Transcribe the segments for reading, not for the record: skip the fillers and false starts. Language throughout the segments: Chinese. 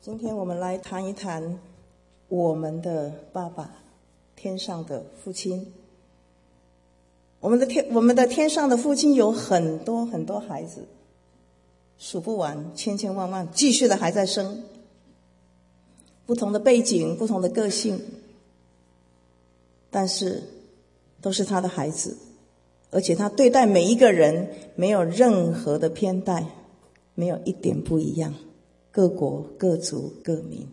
今天我们来谈一谈我们的爸爸，天上的父亲。我们的天上的父亲有很多很多孩子，数不完，千千万万，继续的还在生，不同的背景，不同的个性，但是都是他的孩子，而且他对待每一个人没有任何的偏待，没有一点不一样，各国各族各民。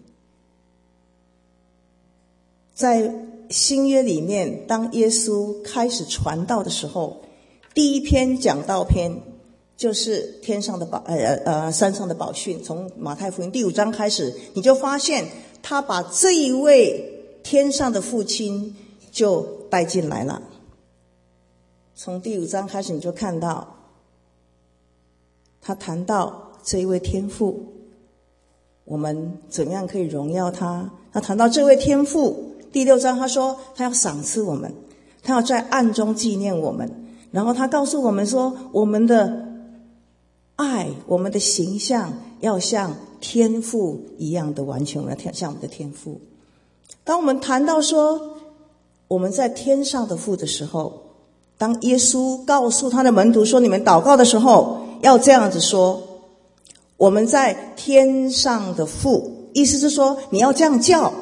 在新约里面，当耶稣开始传道的时候，第一篇讲道篇就是天上的山上的宝训。从马太福音第5章开始，你就发现他把这一位天上的父亲就带进来了。从第5章开始，你就看到他谈到这一位天父，我们怎么样可以荣耀他。他谈到这位天父，第6章他说他要赏赐我们，他要在暗中纪念我们，然后他告诉我们说，我们的爱，我们的形象要像天父一样的完全，我们要像我们的天父。当我们谈到说我们在天上的父的时候，当耶稣告诉他的门徒说，你们祷告的时候要这样子说，我们在天上的父，意思是说你要这样叫。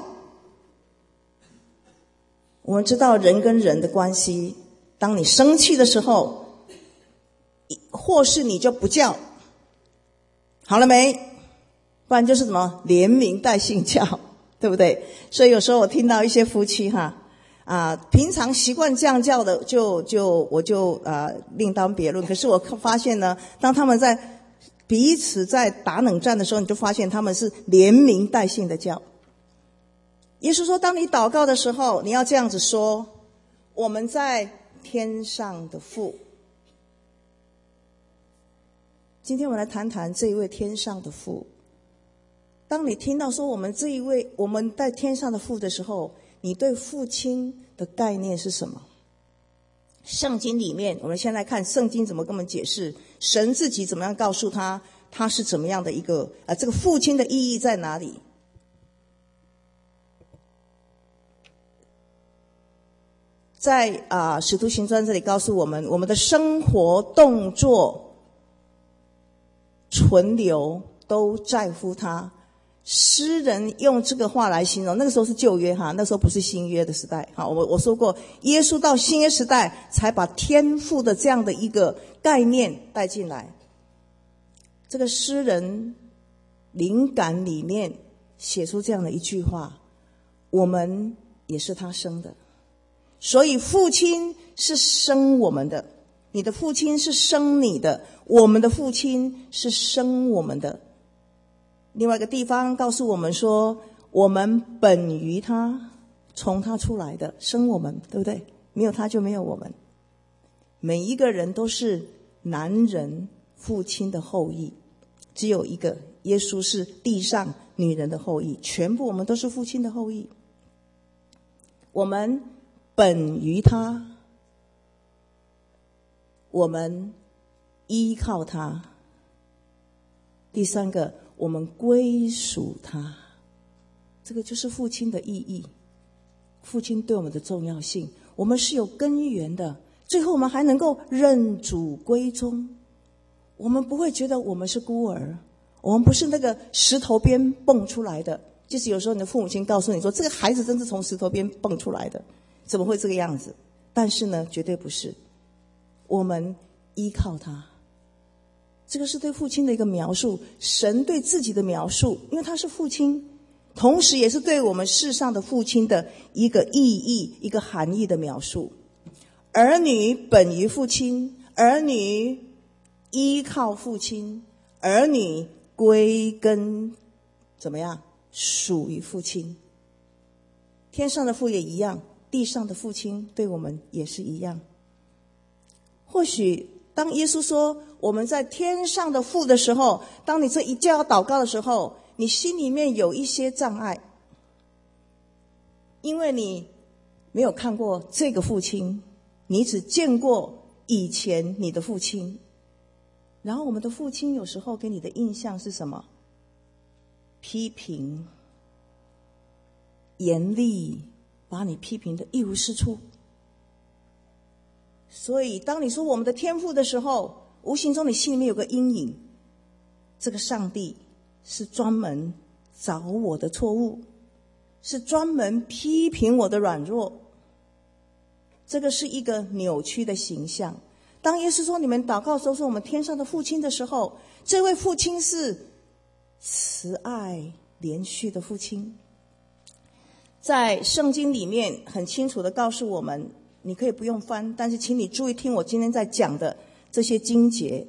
我们知道人跟人的关系，当你生气的时候，或是你就不叫，好了没？不然就是什么连名带姓叫，对不对？所以有时候我听到一些夫妻平常习惯这样叫的，我就另当别论。可是我发现呢，当他们在彼此在打冷战的时候，你就发现他们是连名带姓的叫。耶稣说，当你祷告的时候，你要这样子说，我们在天上的父。今天我们来谈谈这一位天上的父。当你听到说我们在天上的父的时候，你对父亲的概念是什么？圣经里面，我们先来看圣经怎么跟我们解释，神自己怎么样告诉他是怎么样的一个这个父亲的意义在哪里？在使徒行传这里告诉我们，我们的生活动作存留都在乎他。诗人用这个话来形容，那个时候是旧约那时候不是新约的时代。我说过，耶稣到新约时代才把天父的这样的一个概念带进来。这个诗人灵感里面写出这样的一句话，我们也是他生的。所以父亲是生我们的，你的父亲是生你的，我们的父亲是生我们的。另外一个地方告诉我们说，我们本于他，从他出来的，生我们，对不对？没有他就没有我们。每一个人都是男人父亲的后裔，只有一个，耶稣是地上女人的后裔，全部我们都是父亲的后裔。我们本于他，我们依靠他。第三个，我们归属他。这个就是父亲的意义，父亲对我们的重要性。我们是有根源的，最后我们还能够认主归宗。我们不会觉得我们是孤儿，我们不是那个石头边蹦出来的。就是有时候你的父母亲告诉你说，这个孩子真是从石头边蹦出来的，怎么会这个样子？但是呢，绝对不是。我们依靠他。这个是对父亲的一个描述，神对自己的描述，因为他是父亲，同时也是对我们世上的父亲的一个意义、一个含义的描述。儿女本于父亲，儿女依靠父亲，儿女归根怎么样？属于父亲。天上的父也一样，地上的父亲对我们也是一样。或许当耶稣说我们在天上的父的时候，当你这一叫要祷告的时候，你心里面有一些障碍，因为你没有看过这个父亲，你只见过以前你的父亲。然后我们的父亲有时候给你的印象是什么？ 批评，严厉把你批评的一无是处。所以当你说我们的天父的时候，无形中你心里面有个阴影，这个上帝是专门找我的错误，是专门批评我的软弱。这个是一个扭曲的形象。当耶稣说你们祷告的时候说我们天上的父亲的时候，这位父亲是慈爱连续的父亲。在圣经里面很清楚的告诉我们，你可以不用翻，但是请你注意听我今天在讲的这些经节，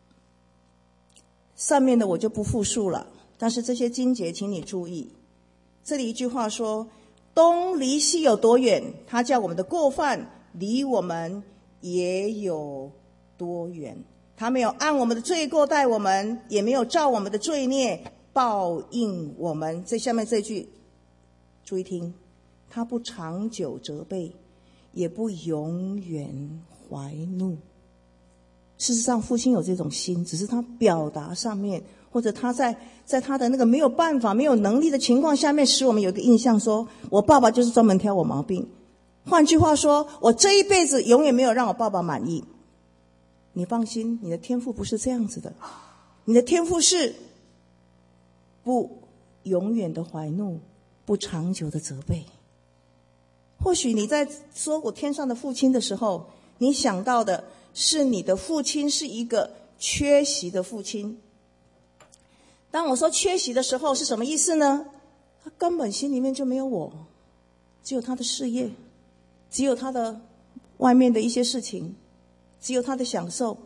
上面的我就不复述了，但是这些经节请你注意。这里一句话说，东离西有多远，他叫我们的过犯离我们也有多远。他没有按我们的罪过待我们，也没有照我们的罪孽报应我们。这下面这句注意听，他不长久责备，也不永远怀怒。事实上父亲有这种心，只是他表达上面，或者他在他的那个没有办法没有能力的情况下面，使我们有一个印象说，我爸爸就是专门挑我毛病。换句话说，我这一辈子永远没有让我爸爸满意。你放心，你的天父不是这样子的，你的天父是不永远的怀怒，不长久的责备。或许你在说我天上的父亲的时候，你想到的是你的父亲是一个缺席的父亲。当我说缺席的时候是什么意思呢？他根本心里面就没有我，只有他的事业，只有他的外面的一些事情，只有他的享受。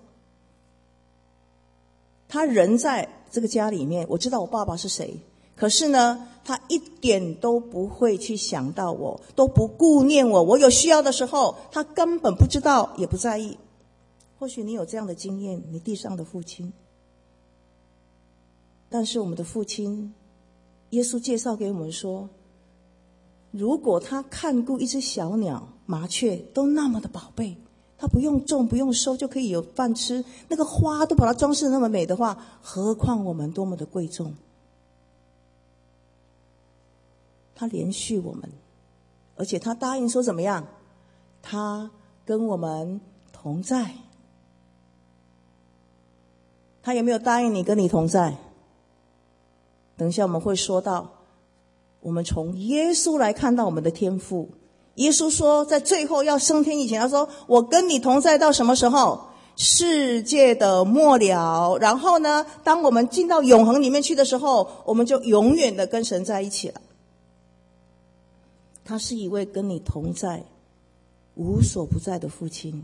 他人在这个家里面，我知道我爸爸是谁，可是呢他一点都不会去想到我，都不顾念我，我有需要的时候他根本不知道也不在意。或许你有这样的经验，你地上的父亲。但是我们的父亲，耶稣介绍给我们说，如果他看顾一只小鸟、麻雀都那么的宝贝，他不用种不用收就可以有饭吃，那个花都把它装饰那么美的话，何况我们多么的贵重。他连续我们，而且他答应说怎么样？他跟我们同在。他有没有答应你跟你同在？等一下我们会说到，我们从耶稣来看到我们的天父。耶稣说在最后要升天以前，他说我跟你同在到什么时候？世界的末了。然后呢，当我们进到永恒里面去的时候，我们就永远的跟神在一起了。他是一位跟你同在无所不在的父亲，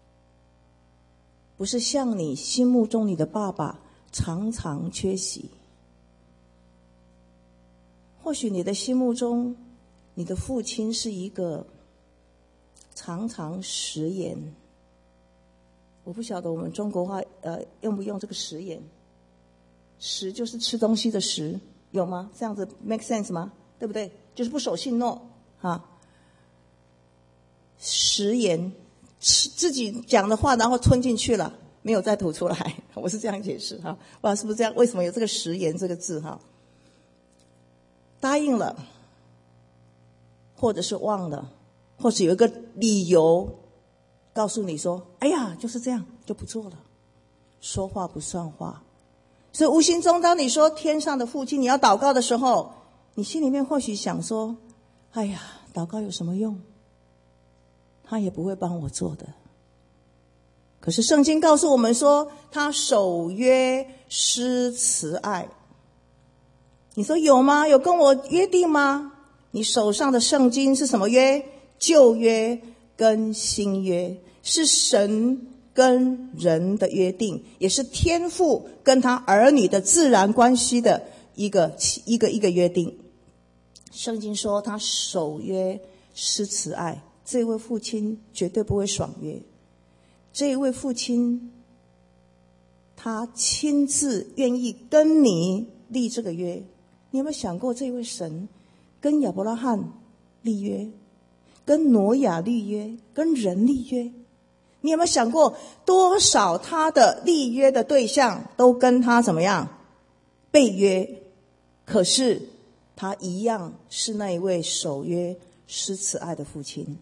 不是像你心目中你的爸爸常常缺席。或许你的心目中你的父亲是一个常常食言，我不晓得我们中国话用不用这个食言。食就是吃东西的食，有吗？这样子 make sense 吗？对不对？就是不守信诺啊。食言，自己讲的话然后吞进去了，没有再吐出来，我是这样解释哈。不知道是不是这样？为什么有这个食言这个字哈？答应了，或者是忘了，或是有一个理由告诉你说，哎呀就是这样，就不做了。说话不算话。所以无形中当你说天上的父亲你要祷告的时候，你心里面或许想说，哎呀祷告有什么用，他也不会帮我做的。可是圣经告诉我们说，他守约施慈爱。你说有吗？有跟我约定吗？你手上的圣经是什么约？旧约跟新约，是神跟人的约定，也是天父跟他儿女的自然关系的一个约定。圣经说他守约施慈爱，这位父亲绝对不会爽约。这位父亲他亲自愿意跟你立这个约。你有没有想过，这位神跟亚伯拉罕立约，跟挪亚立约，跟人立约？你有没有想过，多少他的立约的对象都跟他怎么样背约？ 可是他一样是那一位守约施慈爱的父亲。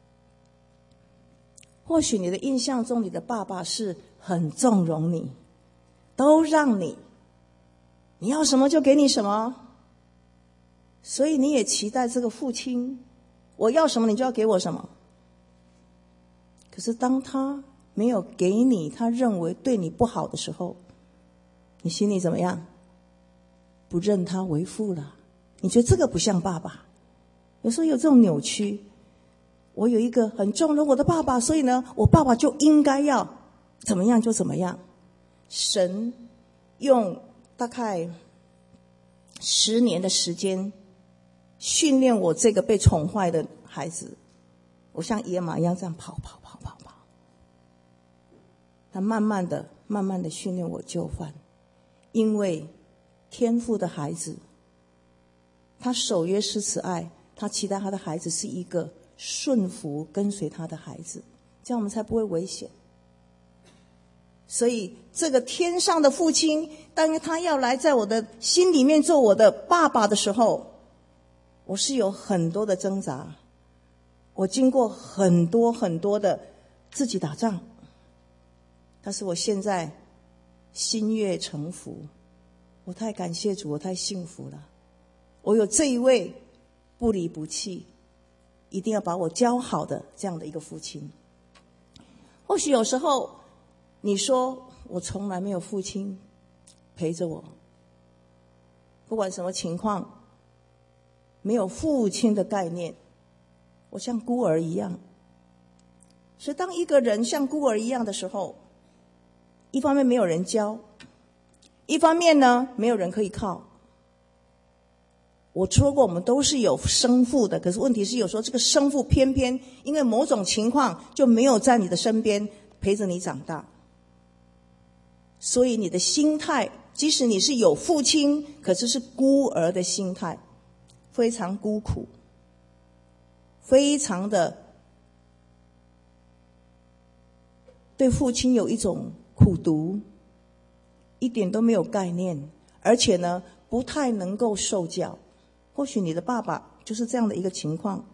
或许你的印象中，你的爸爸是很纵容你，都让你要什么就给你什么，所以你也期待这个父亲，我要什么你就要给我什么。可是当他没有给你他认为对你不好的时候，你心里怎么样？不认他为父了。你觉得这个不像爸爸。有时候有这种扭曲，我有一个很纵容我的爸爸，所以呢，我爸爸就应该要怎么样就怎么样。神用大概10年的时间训练我这个被宠坏的孩子，我像野马一样这样跑。他慢慢的训练我就范。因为天父的孩子，他守约施慈爱，他期待他的孩子是一个顺服跟随他的孩子，这样我们才不会危险。所以这个天上的父亲，当他要来在我的心里面做我的爸爸的时候，我是有很多的挣扎，我经过很多的自己打仗，但是我现在心悦诚服，我太感谢主，我太幸福了。我有这一位不离不弃，一定要把我教好的这样的一个父亲。或许有时候你说我从来没有父亲陪着我，不管什么情况，没有父亲的概念，我像孤儿一样。所以当一个人像孤儿一样的时候，一方面没有人教，一方面呢没有人可以靠。我说过我们都是有生父的，可是问题是有时候这个生父偏偏因为某种情况就没有在你的身边陪着你长大，所以你的心态即使你是有父亲，可是是孤儿的心态，非常孤苦，非常的对父亲有一种苦毒，一点都没有概念，而且呢不太能够受教。或许你的爸爸就是这样的一个情况，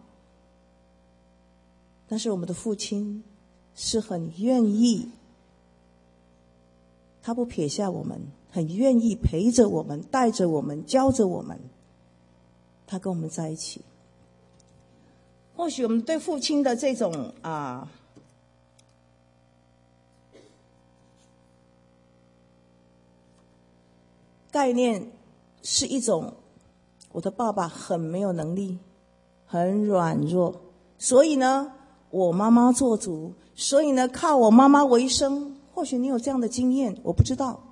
但是我们的父亲是很愿意，他不撇下我们，很愿意陪着我们，带着我们，教着我们，他跟我们在一起。或许我们对父亲的这种概念是一种，我的爸爸很没有能力，很软弱，所以呢我妈妈做主，所以呢靠我妈妈为生。或许你有这样的经验，我不知道，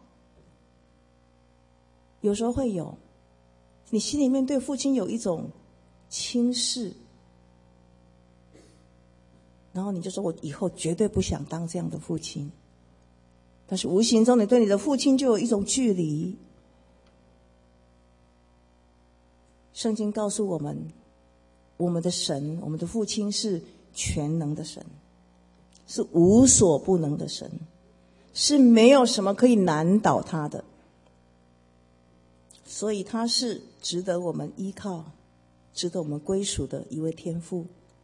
有时候会有，你心里面对父亲有一种轻视，然后你就说我以后绝对不想当这样的父亲，但是无形中你对你的父亲就有一种距离。圣经告诉我们，我们的神，我们的父亲是全能的神，是无所不能的神，是没有什么可以难倒他的，所以他是值得我们依靠，值得我们归属的一位天父。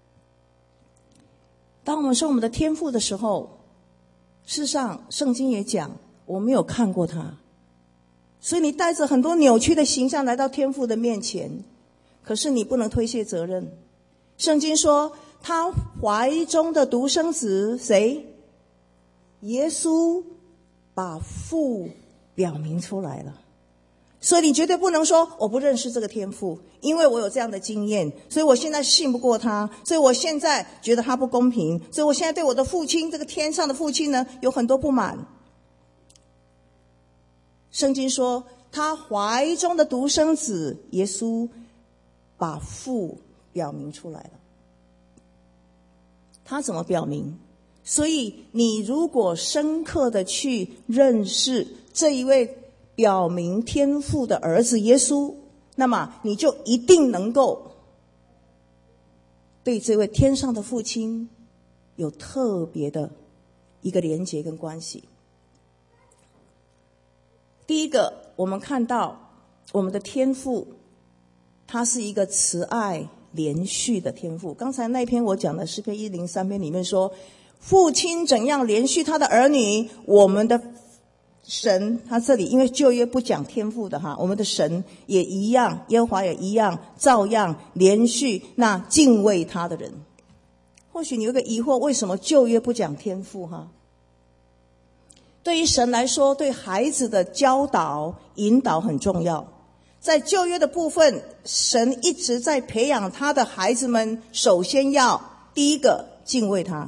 当我们说我们的天父的时候，事实上圣经也讲我没有看过他，所以你带着很多扭曲的形象来到天父的面前，可是你不能推卸责任。圣经说他怀中的独生子谁？耶稣把父表明出来了。所以你绝对不能说我不认识这个天父，因为我有这样的经验，所以我现在信不过他，所以我现在觉得他不公平，所以我现在对我的父亲，这个天上的父亲呢，有很多不满。圣经说他怀中的独生子耶稣把父表明出来了。他怎么表明？所以你如果深刻的去认识这一位表明天父的儿子耶稣，那么你就一定能够对这位天上的父亲有特别的一个连结跟关系。第一个，我们看到我们的天父他是一个慈爱连续的天父。刚才那篇我讲的诗篇103篇里面说，父亲怎样连续他的儿女，我们的神，他这里因为旧约不讲天父的哈，我们的神也一样，耶和华也一样，照样连续那敬畏他的人。或许你有个疑惑，为什么旧约不讲天父哈？对于神来说，对孩子的教导引导很重要。在旧约的部分，神一直在培养他的孩子们，首先要第一个敬畏他，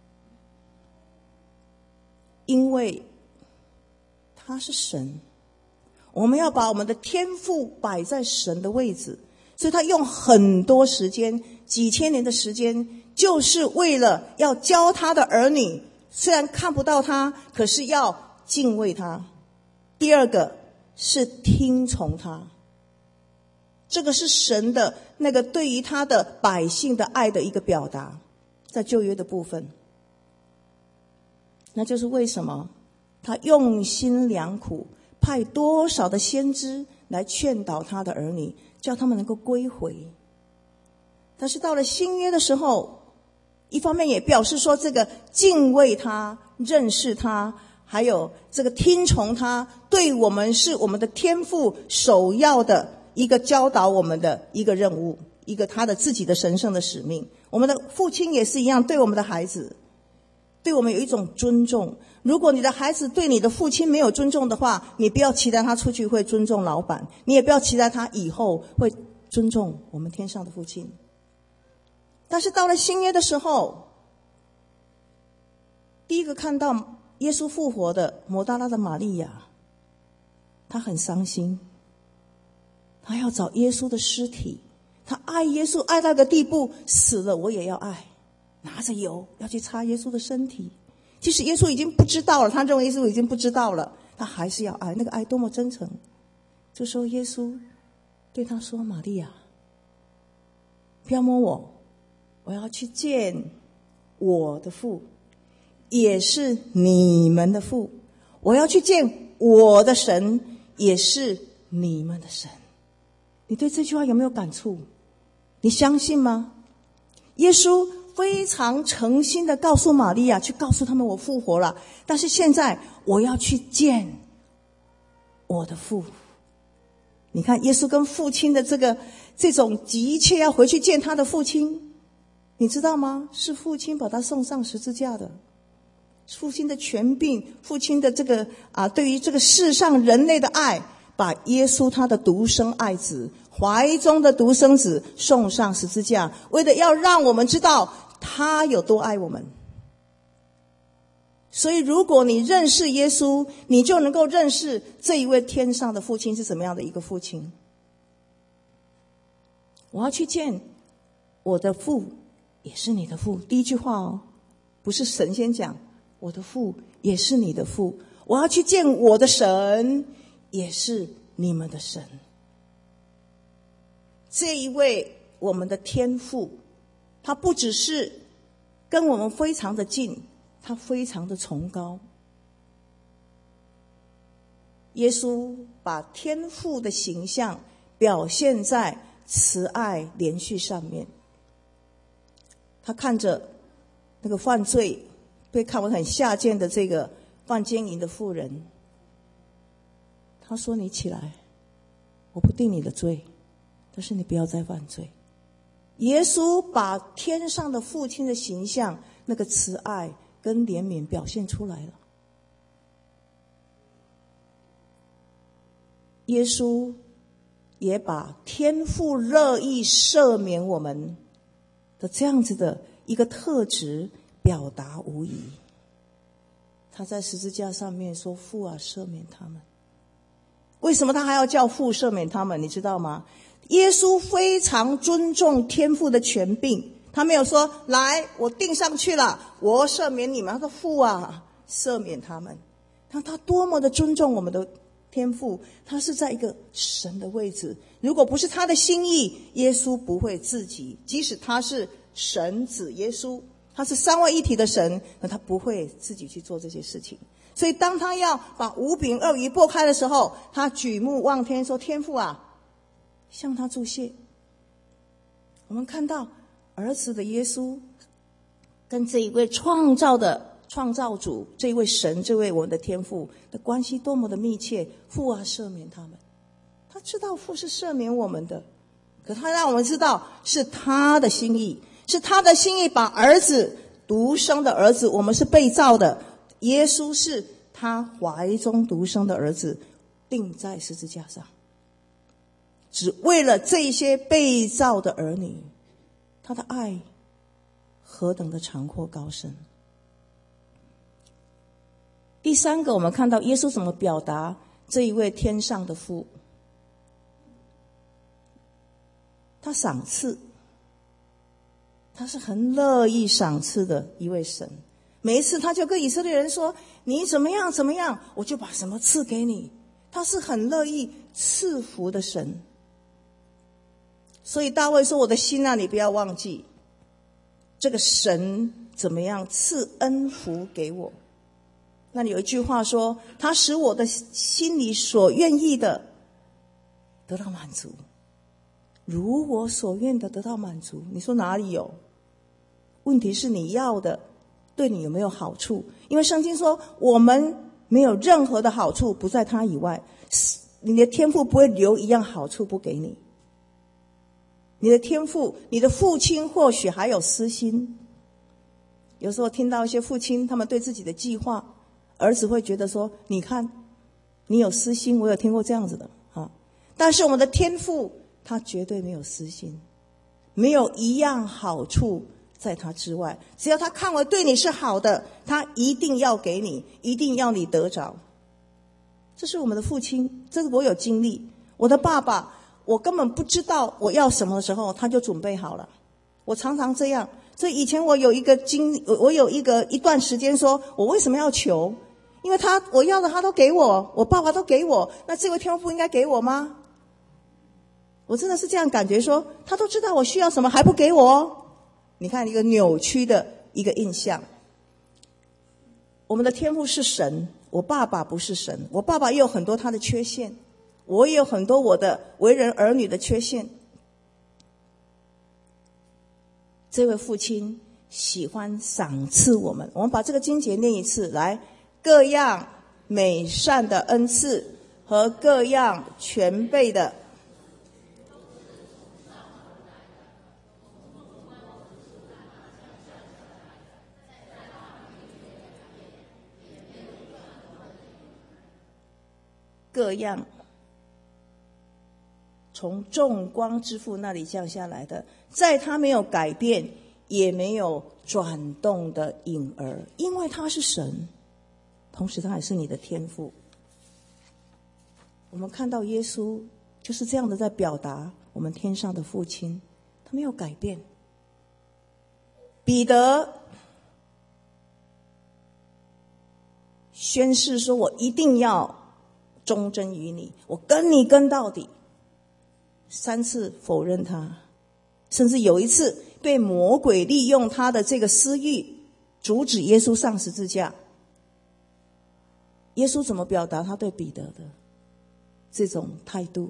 因为他是神，我们要把我们的天父摆在神的位置，所以他用很多时间，几千年的时间，就是为了要教他的儿女，虽然看不到他，可是要敬畏他。第二个是听从他，这个是神的那个对于他的百姓的爱的一个表达，在旧约的部分。那就是为什么他用心良苦，派多少的先知来劝导他的儿女，叫他们能够归回。但是到了新约的时候，一方面也表示说，这个敬畏他、认识他，还有这个听从他，对我们是我们的天父首要的一个教导我们的一个任务，一个他的自己的神圣的使命。我们的父亲也是一样，对我们的孩子，对我们有一种尊重。如果你的孩子对你的父亲没有尊重的话，你不要期待他出去会尊重老板，你也不要期待他以后会尊重我们天上的父亲。但是到了新约的时候，第一个看到耶稣复活的抹大拉的玛利亚，她很伤心，她要找耶稣的尸体，她爱耶稣爱到个地步，死了我也要爱，拿着油要去擦耶稣的身体。其实耶稣已经不知道了，他认为耶稣已经不知道了，他还是要爱，那个爱多么真诚。这时候耶稣对他说，玛利亚，不要摸我，我要去见我的父，也是你们的父，我要去见我的神，也是你们的神。你对这句话有没有感触？你相信吗？耶稣非常诚心的告诉玛利亚，去告诉他们我复活了，但是现在我要去见我的父。你看耶稣跟父亲的这种急切要回去见他的父亲，你知道吗？是父亲把他送上十字架的，父亲的权柄，父亲的对于这个世上人类的爱，把耶稣他的独生爱子，怀中的独生子送上十字架，为了要让我们知道他有多爱我们。所以如果你认识耶稣，你就能够认识这一位天上的父亲是怎么样的一个父亲。我要去见我的父，也是你的父。第一句话哦，不是神先讲，我的父也是你的父。我要去见我的神，也是你们的神。这一位我们的天父，他不只是跟我们非常的近，他非常的崇高。耶稣把天父的形象表现在慈爱连续上面。他看着那个犯罪被看为很下贱的这个犯奸淫的妇人，他说，你起来，我不定你的罪，但是你不要再犯罪。耶稣把天上的父亲的形象，那个慈爱跟怜悯表现出来了。耶稣也把天父乐意赦免我们的这样子的一个特质表达无疑。他在十字架上面说，父啊，赦免他们。为什么他还要叫父赦免他们？你知道吗？耶稣非常尊重天父的权柄，他没有说，来，我定上去了，我赦免你们。他说，父啊，赦免他们。他多么的尊重我们的天父，他是在一个神的位置。如果不是他的心意，耶稣不会自己，即使他是神子耶稣，他是三位一体的神，那他不会自己去做这些事情。 所以当他要把5饼2鱼拨开的时候，他举目望天说，天父啊，向他祝谢。我们看到儿子的耶稣跟这一位创造主，这一位神，这位我们的天父的关系多么的密切。父啊，赦免他们。他知道父是赦免我们的，可他让我们知道是他的心意，是他的心意把儿子，独生的儿子，我们是被造的，耶稣是他怀中独生的儿子，钉在十字架上，只为了这些被造的儿女。他的爱何等的长阔高深。第三个，我们看到耶稣怎么表达这一位天上的父。他赏赐，他是很乐意赏赐的一位神。每一次他就跟以色列人说，你怎么样怎么样，我就把什么赐给你。他是很乐意赐福的神。所以大卫说，我的心啊，你不要忘记这个神怎么样赐恩福给我。那里有一句话说，他使我的心里所愿意的得到满足，如我所愿的得到满足。你说哪里有？问题是你要的对你有没有好处？因为圣经说，我们没有任何的好处不在他以外，你的天父不会留一样好处不给你。你的天父，你的父亲或许还有私心。有时候听到一些父亲他们对自己的计划，儿子会觉得说，你看你有私心，我有听过这样子的啊。但是我们的天父他绝对没有私心，没有一样好处在他之外，只要他看为对你是好的，他一定要给你，一定要你得着。这是我们的父亲，这是我有经历。我的爸爸，我根本不知道我要什么的时候，他就准备好了。我常常这样，所以以前我有一段时间说，我为什么要求？因为我要的他都给我，我爸爸都给我，那这位天父应该给我吗？我真的是这样感觉说，他都知道我需要什么还不给我。你看一个扭曲的一个印象。我们的天父是神，我爸爸不是神，我爸爸也有很多他的缺陷，我也有很多我的为人儿女的缺陷。这位父亲喜欢赏赐我们，我们把这个经节念一次来，各样美善的恩赐和各样全备的各样从众光之父那里降下来的，在他没有改变也没有转动的影儿，因为他是神，同时他也是你的天父。我们看到耶稣就是这样的在表达我们天上的父亲，他没有改变。彼得宣誓说，我一定要忠贞于你，我跟你跟到底。3次否认他，甚至有一次被魔鬼利用他的这个私欲阻止耶稣上十字架。耶稣怎么表达他对彼得的这种态度？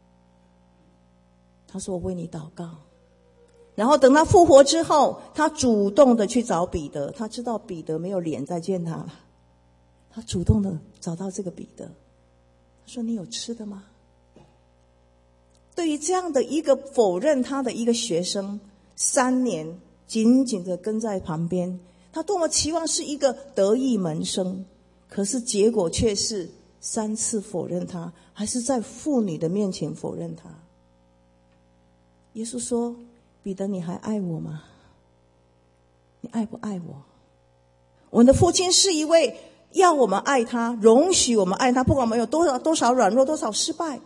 他说，我为你祷告。然后等他复活之后，他主动的去找彼得，他知道彼得没有脸再见他了，他主动的找到这个彼得，他说，你有吃的吗？对于这样的一个否认他的一个学生，3年紧紧的跟在旁边，他多么期望是一个得意门生，可是结果却是3次否认他，还是在妇女的面前否认他。耶稣说，彼得，你还爱我吗？你爱不爱我？我们的父亲是一位要我们爱他，容许我们爱他，不管我们有多少软弱，多少失败，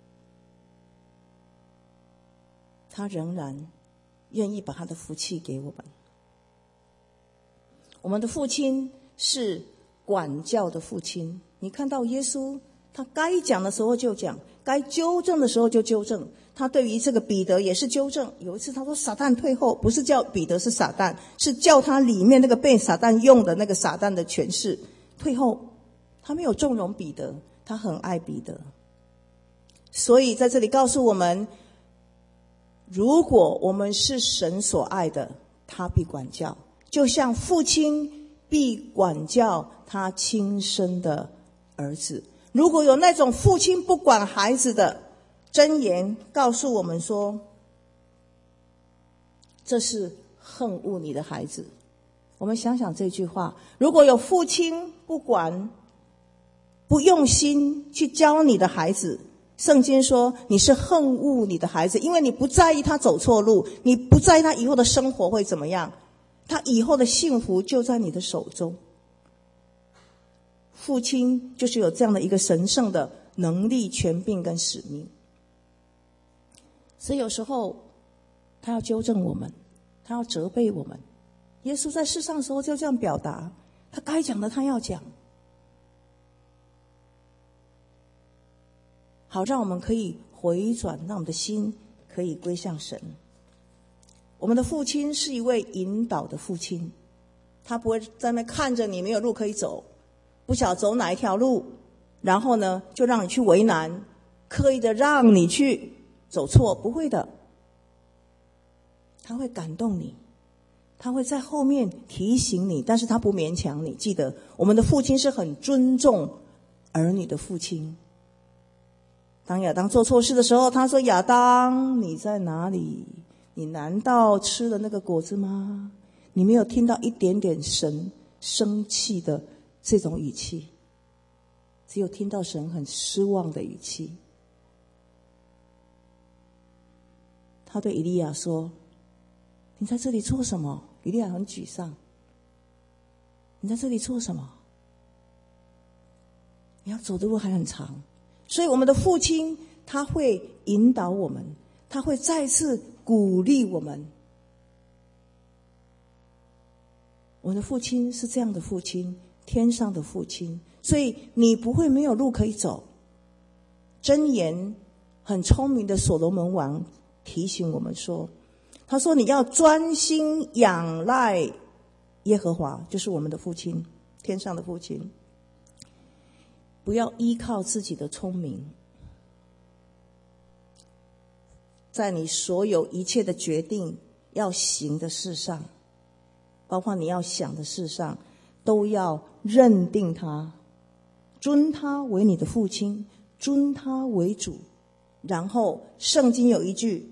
他仍然愿意把他的福气给我们。我们的父亲是管教的父亲，你看到耶稣，他该讲的时候就讲，该纠正的时候就纠正。他对于这个彼得也是纠正。有一次他说，撒旦退后，不是叫彼得是撒旦，是叫他里面那个被撒旦用的那个撒旦的权势退后， 他没有纵容彼得，他很爱彼得。所以在这里告诉我们，如果我们是神所爱的，他必管教，就像父亲必管教他亲生的儿子。如果有那种父亲不管孩子的，箴言告诉我们说，这是恨恶你的孩子。我们想想这句话，如果有父亲不管、不用心去教你的孩子，圣经说你是恨恶你的孩子，因为你不在意他走错路，你不在意他以后的生活会怎么样，他以后的幸福就在你的手中。父亲就是有这样的一个神圣的能力、权柄跟使命。所以有时候他要纠正我们，他要责备我们。耶稣在世上的时候就这样表达，他该讲的他要讲，好让我们可以回转，让我们的心可以归向神。我们的父亲是一位引导的父亲，他不会在那看着你没有路可以走，不晓得走哪一条路，然后呢就让你去为难，刻意的让你去走错，不会的。他会感动你，他会在后面提醒你，但是他不勉强你。记得我们的父亲是很尊重儿女的父亲。当亚当做错事的时候，他说，亚当你在哪里？你难道吃了那个果子吗？你没有听到一点点神生气的这种语气，只有听到神很失望的语气。他对以利亚说，你在这里做什么？以利亚很沮丧，你在这里做什么？你要走的路还很长。所以我们的父亲他会引导我们，他会再次鼓励我们。我们的父亲是这样的父亲，天上的父亲，所以你不会没有路可以走。箴言很聪明的所罗门王提醒我们说，他说你要专心仰赖耶和华，就是我们的父亲，天上的父亲，不要依靠自己的聪明，在你所有一切的决定要行的事上，包括你要想的事上，都要认定他，尊他为你的父亲，尊他为主。然后圣经有一句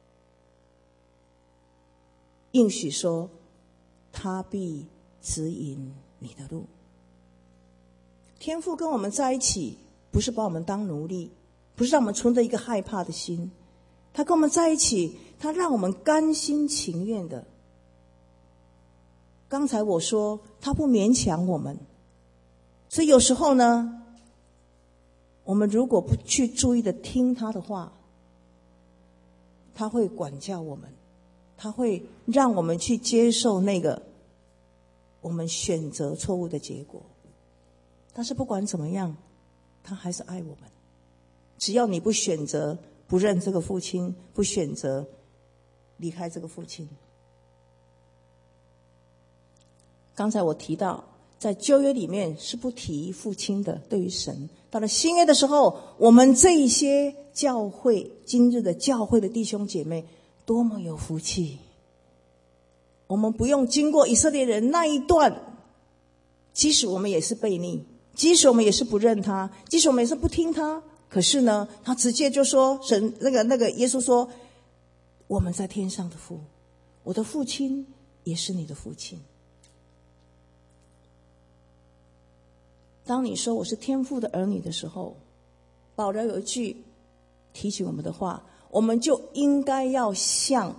应许说，他必指引你的路。天父跟我们在一起，不是把我们当奴隶，不是让我们存着一个害怕的心，他跟我们在一起，他让我们甘心情愿的。刚才我说他不勉强我们，所以有时候呢，我们如果不去注意的听他的话，他会管教我们，他会让我们去接受那个我们选择错误的结果。但是不管怎么样，他还是爱我们。只要你不选择不认这个父亲，不选择离开这个父亲。刚才我提到在旧约里面是不提父亲的，对于神。到了新约的时候，我们这一些教会，今日的教会的弟兄姐妹多么有福气，我们不用经过以色列人那一段，即使我们也是悖逆，即使我们也是不认他，即使我们也是不听他，可是呢，他直接就说，神那个耶稣说，我们在天上的父，我的父亲也是你的父亲。当你说我是天父的儿女的时候，保罗有一句提醒我们的话，我们就应该要像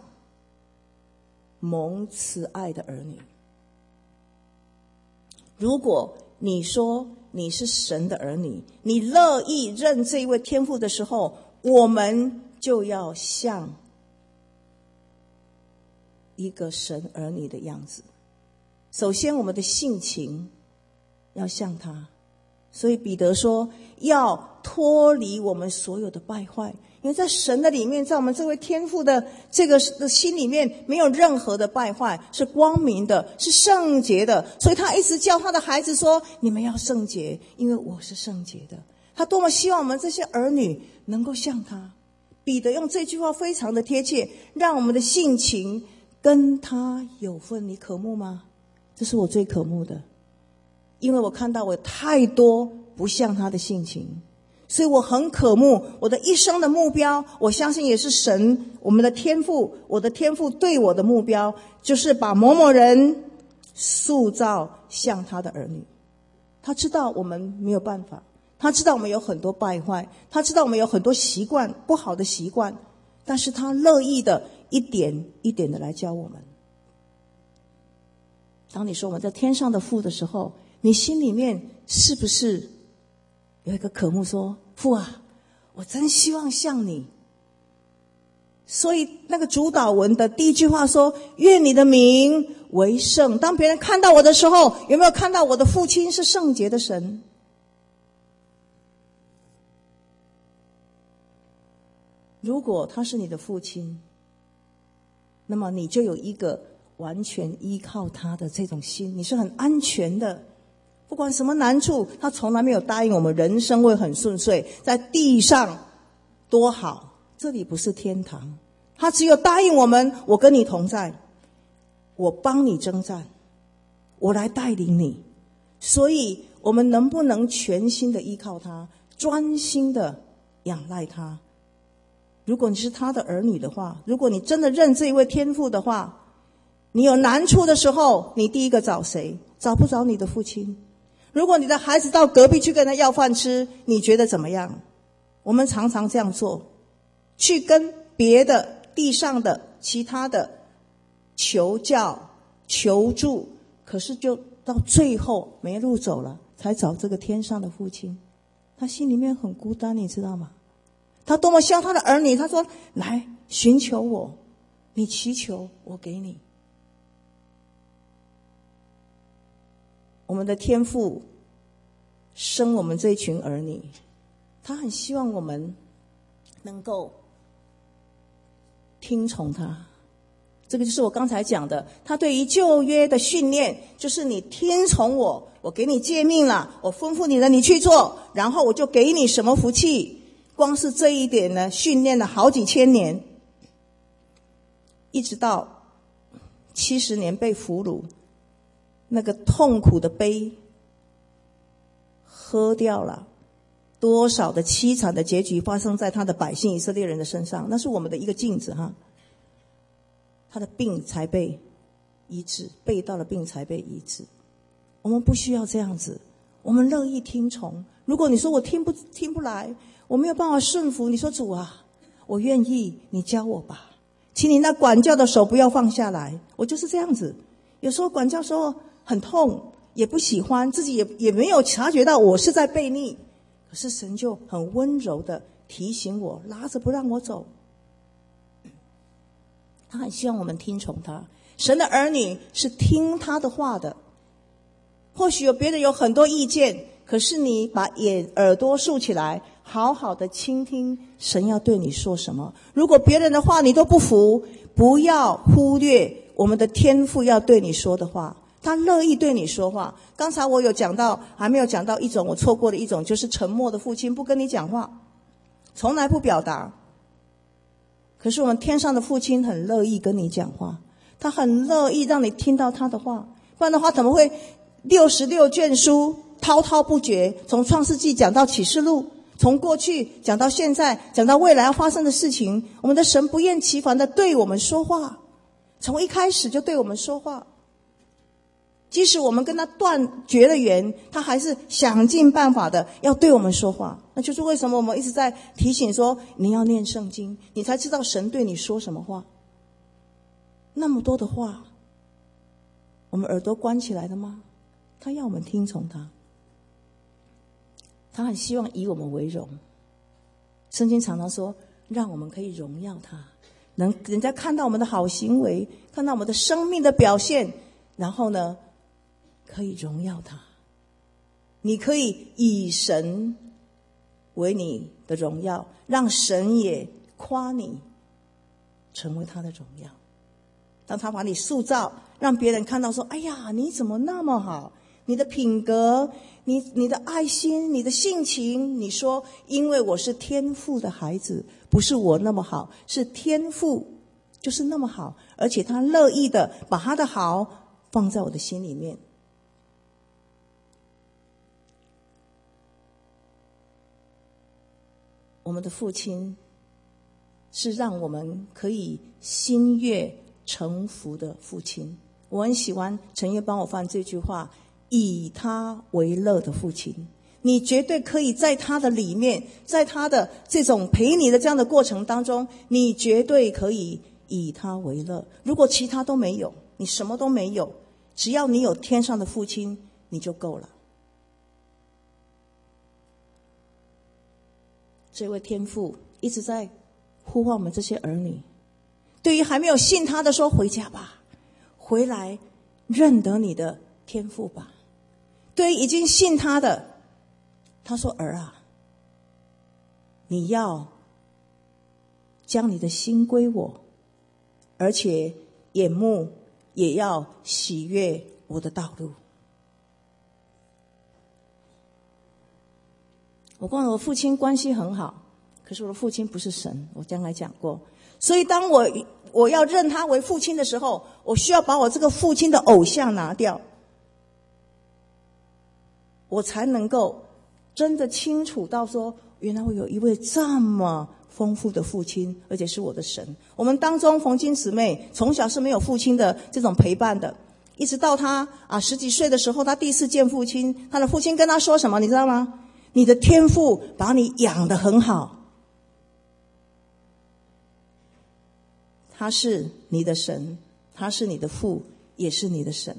蒙慈爱的儿女。如果你说你是神的儿女，你乐意认这一位天父的时候，我们就要像一个神儿女的样子。首先我们的性情要像他， 所以彼得说要脱离我们所有的败坏，因为在神的里面，在我们这位天父的这个的心里面，没有任何的败坏，是光明的，是圣洁的。所以他一直教他的孩子说，你们要圣洁，因为我是圣洁的。他多么希望我们这些儿女能够像他。彼得用这句话非常的贴切，让我们的性情跟他有份。你渴慕吗？这是我最渴慕的，因为我看到我太多不像他的性情，所以我很渴慕我的一生的目标，我相信也是神，我们的天父，我的天父对我的目标，就是把某某人塑造像他的儿女。他知道我们没有办法，他知道我们有很多败坏，他知道我们有很多习惯，不好的习惯，但是他乐意的一点一点的来教我们。当你说我们在天上的父的时候，你心里面是不是有一个渴慕说，父啊，我真希望像你。所以那个主祷文的第一句话说，愿你的名为圣。当别人看到我的时候，有没有看到我的父亲是圣洁的神？如果他是你的父亲，那么你就有一个完全依靠他的这种心，你是很安全的。不管什么难处，他从来没有答应我们人生会很顺遂，在地上多好，这里不是天堂。他只有答应我们，我跟你同在，我帮你征战，我来带领你。所以我们能不能全心的依靠他，专心的仰赖他？如果你是他的儿女的话，如果你真的认这一位天父的话，你有难处的时候，你第一个找谁？找不着你的父亲。如果你的孩子到隔壁去跟他要饭吃，你觉得怎么样？我们常常这样做，去跟别的地上的其他的求教求助，可是就到最后没路走了，才找这个天上的父亲。他心里面很孤单，你知道吗？他多么希望他的儿女，他说，来寻求我，你祈求我给你。我们的天父生我们这一群儿女，他很希望我们能够听从他。这个就是我刚才讲的，他对于旧约的训练，就是你听从我，我给你诫命了，我吩咐你了，你去做，然后我就给你什么福气。光是这一点呢，训练了好几千年，一直到70年被俘虏，那个痛苦的杯喝掉了，多少的凄惨的结局发生在他的百姓以色列人的身上，那是我们的一个镜子哈。他的病才被医治，背道的病才被医治。我们不需要这样子，我们乐意听从。如果你说我听不来，我没有办法顺服，你说主啊，我愿意，你教我吧，请你那管教的手不要放下来。我就是这样子，有时候管教的时候很痛，也不喜欢，自己也没有察觉到我是在悖逆，可是神就很温柔的提醒我，拉着不让我走。他很希望我们听从他。神的儿女是听他的话的。或许有别人有很多意见，可是你把耳朵竖起来，好好的倾听神要对你说什么。如果别人的话你都不服，不要忽略我们的天父要对你说的话，他乐意对你说话。刚才我有讲到，还没有讲到一种我错过的一种，就是沉默的父亲，不跟你讲话，从来不表达。可是我们天上的父亲很乐意跟你讲话，他很乐意让你听到他的话，不然的话怎么会66卷书滔滔不绝，从创世纪讲到启示录，从过去讲到现在，讲到未来要发生的事情。我们的神不厌其烦的对我们说话，从一开始就对我们说话。即使我们跟他断绝了缘，他还是想尽办法的要对我们说话。那就是为什么我们一直在提醒说，你要念圣经，你才知道神对你说什么话。那么多的话，我们耳朵关起来了吗？他要我们听从他，他很希望以我们为荣。圣经常常说，让我们可以荣耀他，能人家看到我们的好行为，看到我们的生命的表现，然后呢可以荣耀他。 你可以以神为你的荣耀，让神也夸你成为他的荣耀。当他把你塑造，让别人看到说，哎呀，你怎么那么好，你的品格，你的爱心，你的性情，你说因为我是天父的孩子，不是我那么好，是天父就是那么好，而且他乐意的把他的好放在我的心里面。我们的父亲是让我们可以心悦诚服的父亲。我很喜欢陈月帮我翻这句话，以他为乐的父亲。你绝对可以在他的里面，在他的这种陪你的这样的过程当中，你绝对可以以他为乐。如果其他都没有，你什么都没有，只要你有天上的父亲，你就够了。这位天父一直在呼唤我们这些儿女，对于还没有信他的说，回家吧，回来认得你的天父吧。对于已经信他的，他说，儿啊，你要将你的心归我，而且眼目也要喜悦我的道路。我跟我父亲关系很好，可是我的父亲不是神，我将来讲过。所以当我要认他为父亲的时候，我需要把我这个父亲的偶像拿掉，我才能够真的清楚到说，原来我有一位这么丰富的父亲，而且是我的神。我们当中冯金姊妹从小是没有父亲的这种陪伴的，一直到他10几岁的时候，他第一次见父亲，他的父亲跟他说什么你知道吗？你的天父把你养得很好，他是你的神，他是你的父，也是你的神。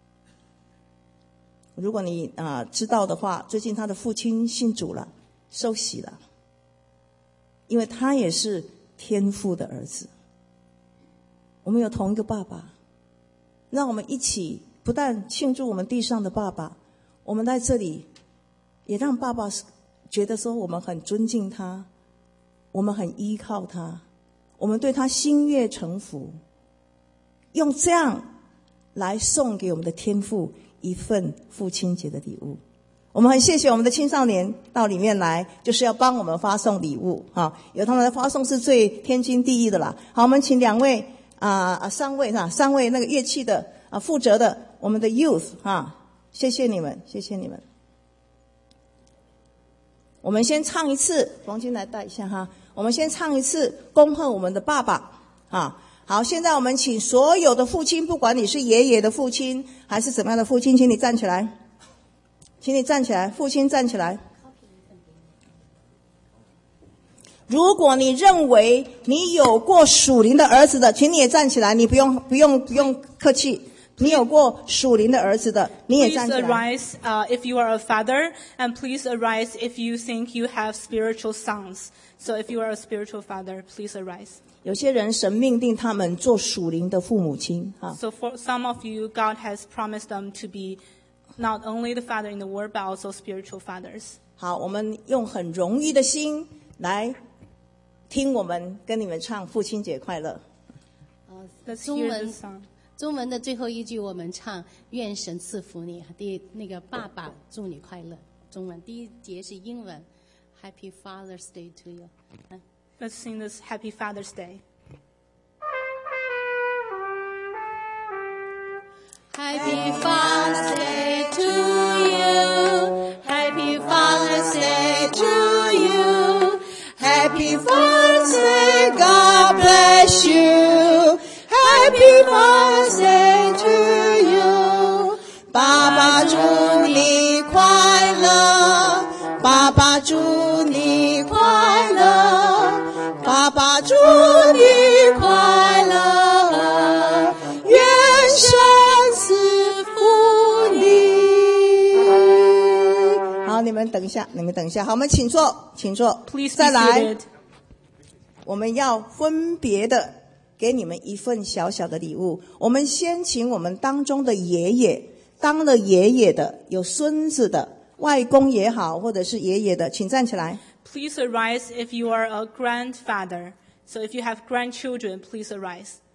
如果你知道的话，最近他的父亲信主了，受洗了，因为他也是天父的儿子。我们有同一个爸爸，让我们一起不但庆祝我们地上的爸爸，我们在这里也让爸爸觉得说我们很尊敬他，我们很依靠他，我们对他心悦诚服，用这样来送给我们的天父一份父亲节的礼物。我们很谢谢我们的青少年到里面来，就是要帮我们发送礼物由他们的发送是最天经地义的啦。好，我们请3位那个乐器的负责的我们的 youth 谢谢你们，谢谢你们。我们先唱一次，冯金来带一下我们先唱一次恭贺我们的爸爸好，现在我们请所有的父亲，不管你是爷爷的父亲还是怎么样的父亲，请你站起来，请你站起来，父亲站起来。如果你认为你有过属灵的儿子的，请你也站起来，你不用客气。你有过属灵的儿子的，你也站起来。 Please arise if you are a father, and please arise if you think you have spiritual sons. So if you are a spiritual father, please arise. 有些人神命定他们做属灵的父母亲 So for some of you, God has promised them to be not only the father in the world, but also spiritual fathers. 好，我们用很荣誉的心来听我们跟你们唱父亲节快乐。 Let's hear the song. 中文的最后一句我们唱愿神赐福你，那个爸爸祝你快乐。中文第一节是英文 Happy Father's Day to you. Let's sing this Happy Father's Day. Happy Father's Day to you. Happy Father's Day to you. Happy Father's Day, God bless you.Happy Father's Day to you. 爸爸祝你快乐，爸爸祝你快乐，爸爸祝你快乐，愿神赐福你。 好，你们等一下，好，我们请坐。 Please 再 be 来 seated. 我们要分别的给你们一份小小的礼物。我们先请我们当中的爷爷，当了爷爷的，有孙子的， 外公也好，或者是爷爷的，请站起来。 Please arise if you are a grandfather. So if you have grandchildren, please arise.